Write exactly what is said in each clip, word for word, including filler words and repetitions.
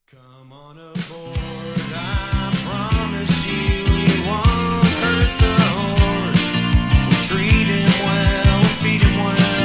Come on aboard, I promise you we won't hurt the horse. We treat him well, we feed him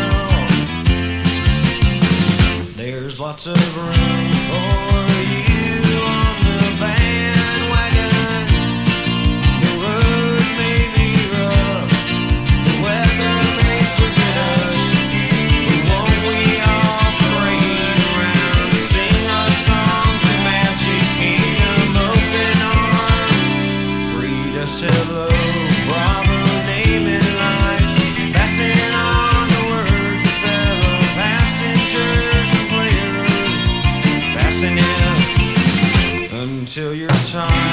well. There's lots of room for you on the bandwagon. The road may be rough, the weather may forget us, but won't we all parade around and sing our songs in Magic Kingdom open arms? Greet us hello, bravo, naming lights, passing on the word to fellow passengers and players, fasten in until your time.